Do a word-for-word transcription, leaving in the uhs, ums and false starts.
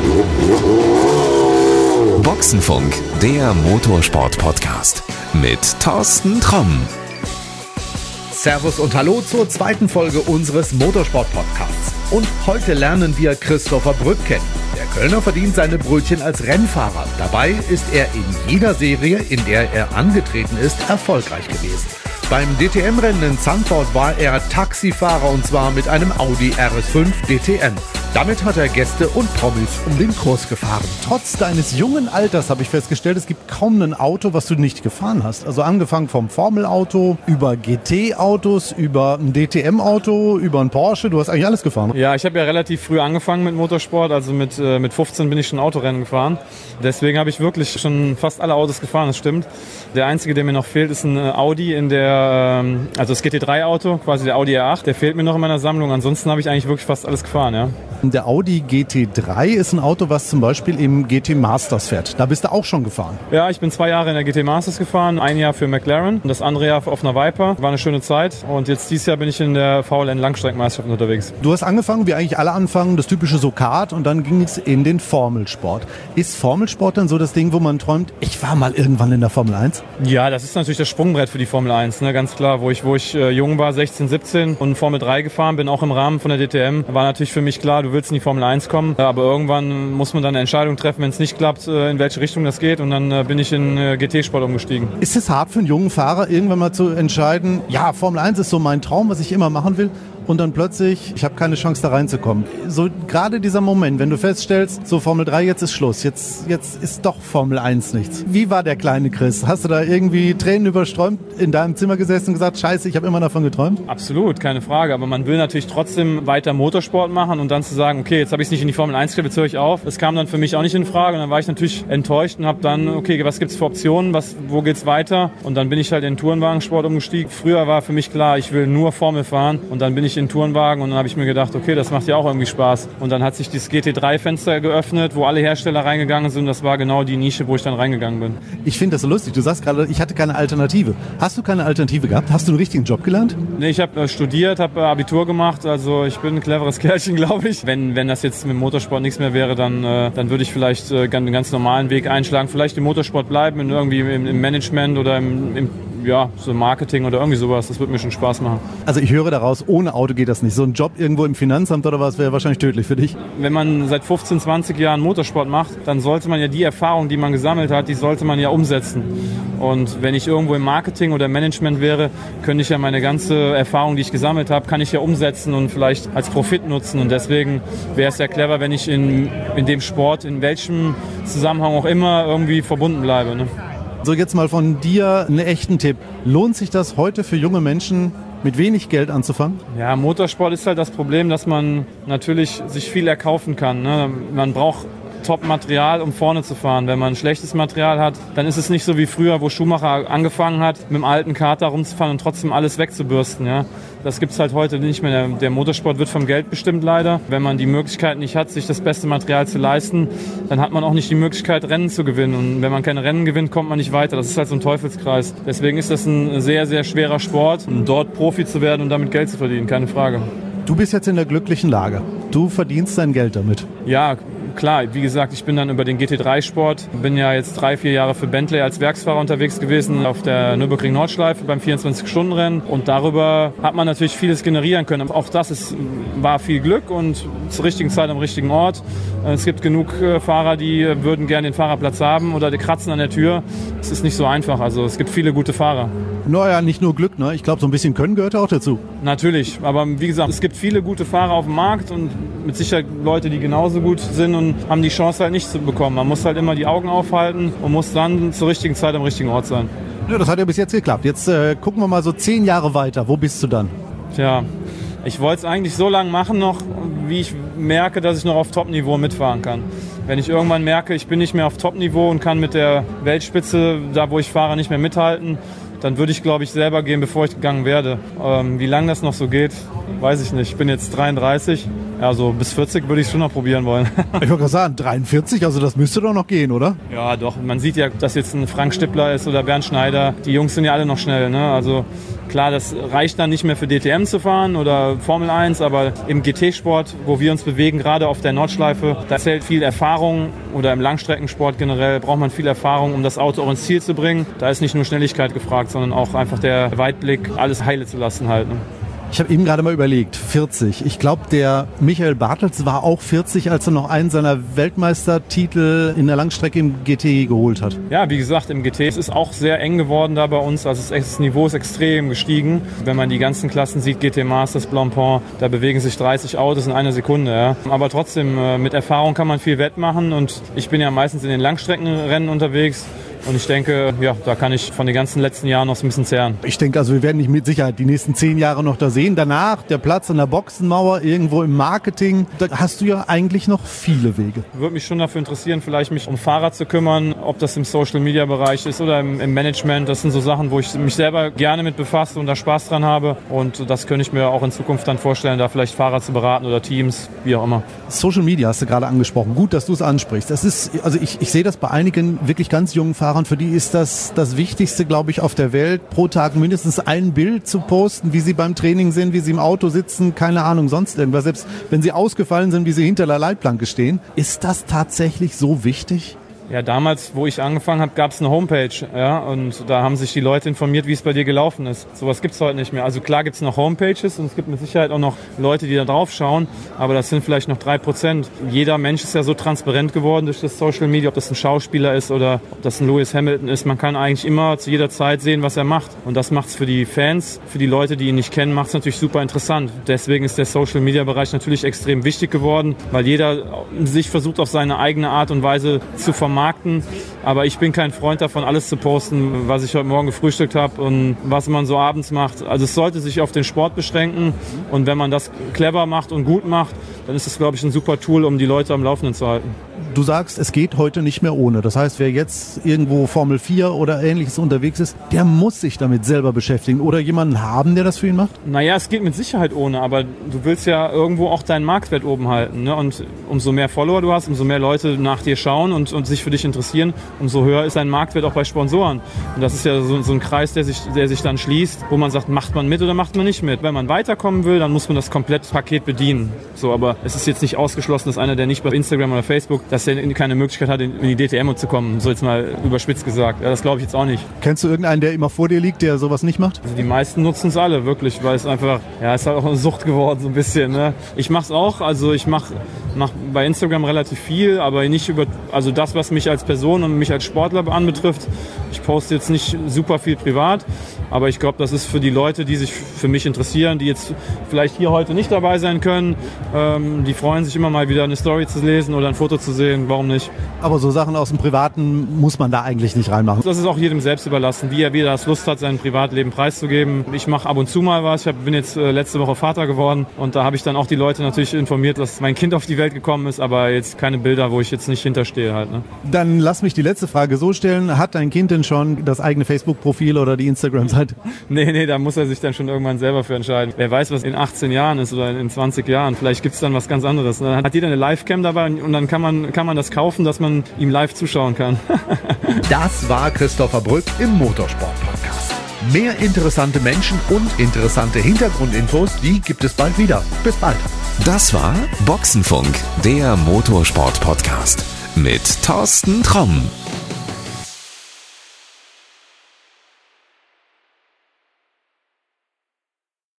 Boxenfunk, der Motorsport-Podcast mit Thorsten Tromm. Servus und Hallo zur zweiten Folge unseres Motorsport-Podcasts. Und heute lernen wir Christopher Brück kennen. Der Kölner verdient seine Brötchen als Rennfahrer. Dabei ist er in jeder Serie, in der er angetreten ist, erfolgreich gewesen. Beim D T M-Rennen in Zandvoort war er Taxifahrer und zwar mit einem Audi R S fünf D T M. Damit hat er Gäste und Promis um den Kurs gefahren. Trotz deines jungen Alters habe ich festgestellt, es gibt kaum ein Auto, was du nicht gefahren hast. Also angefangen vom Formelauto, über G T-Autos, über ein D T M-Auto, über ein Porsche. Du hast eigentlich alles gefahren. Ja, ich habe ja relativ früh angefangen mit Motorsport. Also mit, äh, mit fünfzehn bin ich schon Autorennen gefahren. Deswegen habe ich wirklich schon fast alle Autos gefahren, das stimmt. Der einzige, der mir noch fehlt, ist ein Audi in der, ähm, also das G T drei Auto, quasi der Audi R acht. Der fehlt mir noch in meiner Sammlung. Ansonsten habe ich eigentlich wirklich fast alles gefahren, ja. Der Audi G T drei ist ein Auto, was zum Beispiel im G T Masters fährt. Da bist du auch schon gefahren. Ja, ich bin zwei Jahre in der G T Masters gefahren, ein Jahr für McLaren und das andere Jahr auf einer Viper. War eine schöne Zeit und jetzt dieses Jahr bin ich in der V L N Langstreckenmeisterschaft unterwegs. Du hast angefangen, wie eigentlich alle anfangen, das typische Sokat und dann ging es in den Formelsport. Ist Formelsport dann so das Ding, wo man träumt, ich war mal irgendwann in der Formel eins? Ja, das ist natürlich das Sprungbrett für die Formel eins, ne? Ganz klar. Wo ich, wo ich äh, jung war, sechzehn, siebzehn und Formel drei gefahren bin, auch im Rahmen von der D T M, war natürlich für mich klar, du willst in die Formel eins kommen. Aber irgendwann muss man dann eine Entscheidung treffen, wenn es nicht klappt, in welche Richtung das geht. Und dann bin ich in G T-Sport umgestiegen. Ist es hart für einen jungen Fahrer, irgendwann mal zu entscheiden, ja, Formel eins ist so mein Traum, was ich immer machen will? Und dann plötzlich, ich habe keine Chance da reinzukommen. So gerade dieser Moment, wenn du feststellst, so Formel drei, jetzt ist Schluss, jetzt, jetzt ist doch Formel eins nichts. Wie war der kleine Chris? Hast du da irgendwie Tränen überströmt in deinem Zimmer gesessen und gesagt, scheiße, ich habe immer davon geträumt? Absolut, keine Frage. Aber man will natürlich trotzdem weiter Motorsport machen und dann zu sagen, okay, jetzt habe ich es nicht in die Formel eins gekriegt, jetzt höre ich auf. Das kam dann für mich auch nicht in Frage und dann war ich natürlich enttäuscht und habe dann, okay, was gibt's für Optionen, was, wo geht's weiter? Und dann bin ich halt in den Tourenwagensport umgestiegen. Früher war für mich klar, ich will nur Formel fahren und dann bin ich in Tourenwagen und dann habe ich mir gedacht, okay, das macht ja auch irgendwie Spaß. Und dann hat sich dieses G T drei Fenster geöffnet, wo alle Hersteller reingegangen sind. Das war genau die Nische, wo ich dann reingegangen bin. Ich finde das so lustig. Du sagst gerade, ich hatte keine Alternative. Hast du keine Alternative gehabt? Hast du einen richtigen Job gelernt? Nee, ich habe äh, studiert, habe äh, Abitur gemacht. Also ich bin ein cleveres Kerlchen, glaube ich. Wenn, wenn das jetzt mit Motorsport nichts mehr wäre, dann, äh, dann würde ich vielleicht äh, einen ganz normalen Weg einschlagen. Vielleicht im Motorsport bleiben, in irgendwie im, im Management oder im, im ja, so Marketing oder irgendwie sowas. Das würde mir schon Spaß machen. Also ich höre daraus, ohne Auto geht das nicht. So ein Job irgendwo im Finanzamt oder was wäre wahrscheinlich tödlich für dich. Wenn man seit fünfzehn, zwanzig Jahren Motorsport macht, dann sollte man ja die Erfahrung, die man gesammelt hat, die sollte man ja umsetzen. Und wenn ich irgendwo im Marketing oder im Management wäre, könnte ich ja meine ganze Erfahrung, die ich gesammelt habe, kann ich ja umsetzen und vielleicht als Profit nutzen. Und deswegen wäre es ja clever, wenn ich in, in dem Sport, in welchem Zusammenhang auch immer, irgendwie verbunden bleibe, ne? So, jetzt mal von dir einen echten Tipp. Lohnt sich das heute für junge Menschen, mit wenig Geld anzufangen? Ja, Motorsport ist halt das Problem, dass man natürlich sich viel erkaufen kann, ne? Man braucht Top-Material, um vorne zu fahren. Wenn man schlechtes Material hat, dann ist es nicht so wie früher, wo Schumacher angefangen hat, mit dem alten Kater rumzufahren und trotzdem alles wegzubürsten. Ja? Das gibt's halt heute nicht mehr. Der, der Motorsport wird vom Geld bestimmt leider. Wenn man die Möglichkeit nicht hat, sich das beste Material zu leisten, dann hat man auch nicht die Möglichkeit, Rennen zu gewinnen. Und wenn man keine Rennen gewinnt, kommt man nicht weiter. Das ist halt so ein Teufelskreis. Deswegen ist das ein sehr, sehr schwerer Sport, um dort Profi zu werden und damit Geld zu verdienen. Keine Frage. Du bist jetzt in der glücklichen Lage. Du verdienst dein Geld damit. Ja, klar, wie gesagt, ich bin dann über den G T drei Sport, bin ja jetzt drei, vier Jahre für Bentley als Werksfahrer unterwegs gewesen auf der Nürburgring-Nordschleife beim vierundzwanzig-Stunden-Rennen und darüber hat man natürlich vieles generieren können. Auch das ist, war viel Glück und zur richtigen Zeit am richtigen Ort. Es gibt genug Fahrer, die würden gerne den Fahrerplatz haben oder die kratzen an der Tür. Es ist nicht so einfach, also es gibt viele gute Fahrer. Naja, nicht nur Glück, ne? Ich glaube, so ein bisschen Können gehört auch dazu. Natürlich, aber wie gesagt, es gibt viele gute Fahrer auf dem Markt und mit Sicherheit Leute, die genauso gut sind und haben die Chance halt nicht zu bekommen. Man muss halt immer die Augen aufhalten und muss dann zur richtigen Zeit am richtigen Ort sein. Ja, das hat ja bis jetzt geklappt. Jetzt äh, gucken wir mal so zehn Jahre weiter. Wo bist du dann? Tja, ich wollte es eigentlich so lange machen noch, wie ich merke, dass ich noch auf Top-Niveau mitfahren kann. Wenn ich irgendwann merke, ich bin nicht mehr auf Top-Niveau und kann mit der Weltspitze, da wo ich fahre, nicht mehr mithalten, dann würde ich, glaube ich, selber gehen, bevor ich gegangen werde. Ähm, wie lange das noch so geht, weiß ich nicht. Ich bin jetzt dreiunddreißig, also bis vierzig würde ich es schon noch probieren wollen. Ich wollte gerade sagen, dreiundvierzig, also das müsste doch noch gehen, oder? Ja, doch. Man sieht ja, dass jetzt ein Frank Stippler ist oder Bernd Schneider. Die Jungs sind ja alle noch schnell, ne? Also klar, das reicht dann nicht mehr für D T M zu fahren oder Formel eins, aber im G T-Sport, wo wir uns bewegen, gerade auf der Nordschleife, da zählt viel Erfahrung, oder im Langstreckensport generell braucht man viel Erfahrung, um das Auto auch ins Ziel zu bringen. Da ist nicht nur Schnelligkeit gefragt, sondern auch einfach der Weitblick, alles heile zu lassen halt, ne? Ich habe eben gerade mal überlegt, vierzig. Ich glaube, der Michael Bartels war auch vierzig, als er noch einen seiner Weltmeistertitel in der Langstrecke im G T geholt hat. Ja, wie gesagt, im G T es ist auch sehr eng geworden da bei uns. Also das Niveau ist extrem gestiegen. Wenn man die ganzen Klassen sieht, G T Masters, Blancpain, da bewegen sich dreißig Autos in einer Sekunde. Ja. Aber trotzdem, mit Erfahrung kann man viel wettmachen und ich bin ja meistens in den Langstreckenrennen unterwegs. Und ich denke, ja, da kann ich von den ganzen letzten Jahren noch so ein bisschen zehren. Ich denke, also wir werden dich mit Sicherheit die nächsten zehn Jahre noch da sehen. Danach der Platz an der Boxenmauer, irgendwo im Marketing. Da hast du ja eigentlich noch viele Wege. Würde mich schon dafür interessieren, vielleicht mich um Fahrer zu kümmern, ob das im Social-Media-Bereich ist oder im, im Management. Das sind so Sachen, wo ich mich selber gerne mit befasse und da Spaß dran habe. Und das könnte ich mir auch in Zukunft dann vorstellen, da vielleicht Fahrer zu beraten oder Teams, wie auch immer. Social Media hast du gerade angesprochen. Gut, dass du es ansprichst. Das ist, also ich, ich sehe das bei einigen wirklich ganz jungen Fahrern. Für die ist das das Wichtigste, glaube ich, auf der Welt, pro Tag mindestens ein Bild zu posten, wie sie beim Training sind, wie sie im Auto sitzen, keine Ahnung, sonst irgendwas. Selbst wenn sie ausgefallen sind, wie sie hinter der Leitplanke stehen. Ist das tatsächlich so wichtig? Ja, damals, wo ich angefangen habe, gab es eine Homepage, ja, und da haben sich die Leute informiert, wie es bei dir gelaufen ist. Sowas gibt es heute nicht mehr. Also klar gibt es noch Homepages und es gibt mit Sicherheit auch noch Leute, die da drauf schauen, aber das sind vielleicht noch drei Prozent. Jeder Mensch ist ja so transparent geworden durch das Social Media, ob das ein Schauspieler ist oder ob das ein Lewis Hamilton ist. Man kann eigentlich immer zu jeder Zeit sehen, was er macht. Und das macht es für die Fans, für die Leute, die ihn nicht kennen, macht es natürlich super interessant. Deswegen ist der Social Media Bereich natürlich extrem wichtig geworden, weil jeder sich versucht, auf seine eigene Art und Weise zu vermarkten. Aber ich bin kein Freund davon, alles zu posten, was ich heute Morgen gefrühstückt habe und was man so abends macht. Also es sollte sich auf den Sport beschränken und wenn man das clever macht und gut macht, dann ist es, glaube ich, ein super Tool, um die Leute am Laufenden zu halten. Du sagst, es geht heute nicht mehr ohne. Das heißt, wer jetzt irgendwo Formel vier oder Ähnliches unterwegs ist, der muss sich damit selber beschäftigen oder jemanden haben, der das für ihn macht? Naja, es geht mit Sicherheit ohne, aber du willst ja irgendwo auch deinen Marktwert oben halten, ne? Und umso mehr Follower du hast, umso mehr Leute nach dir schauen und, und sich für dich interessieren, umso höher ist dein Marktwert auch bei Sponsoren. Und das ist ja so, so ein Kreis, der sich, der sich dann schließt, wo man sagt, macht man mit oder macht man nicht mit. Wenn man weiterkommen will, dann muss man das komplette Paket bedienen. So, aber es ist jetzt nicht ausgeschlossen, dass einer, der nicht bei Instagram oder Facebook, dass er keine Möglichkeit hat, in die D T M zu kommen, so jetzt mal überspitzt gesagt. Ja, das glaube ich jetzt auch nicht. Kennst du irgendeinen, der immer vor dir liegt, der sowas nicht macht? Also die meisten nutzen es alle, wirklich, weil es einfach, ja, es ist halt auch eine Sucht geworden, so ein bisschen, ne? Ich mache es auch, also ich mache mach bei Instagram relativ viel, aber nicht über, also das, was mich als Person und mich als Sportler anbetrifft. Ich poste jetzt nicht super viel privat, aber ich glaube, das ist für die Leute, die sich für mich interessieren, die jetzt vielleicht hier heute nicht dabei sein können, ähm, die freuen sich immer mal wieder eine Story zu lesen oder ein Foto zu sehen, warum nicht? Aber so Sachen aus dem Privaten muss man da eigentlich nicht reinmachen. Das ist auch jedem selbst überlassen, wie er wieder das Lust hat, sein Privatleben preiszugeben. Ich mache ab und zu mal was. Ich hab, bin jetzt äh, letzte Woche Vater geworden und da habe ich dann auch die Leute natürlich informiert, dass mein Kind auf die Welt gekommen ist, aber jetzt keine Bilder, wo ich jetzt nicht hinterstehe halt, ne? Dann lass mich die letzte Frage so stellen. Hat dein Kind denn schon das eigene Facebook-Profil oder die Instagram-Seite? Nee, nee, da muss er sich dann schon irgendwann selber für entscheiden. Wer weiß, was in achtzehn Jahren ist oder in zwanzig Jahren. Vielleicht gibt's dann was ganz anderes. Dann hat jeder eine Livecam dabei und dann kann man, kann man das kaufen, dass man ihm live zuschauen kann. Das war Christopher Brück im Motorsport-Podcast. Mehr interessante Menschen und interessante Hintergrundinfos, die gibt es bald wieder. Bis bald. Das war Boxenfunk, der Motorsport-Podcast mit Thorsten Tromm.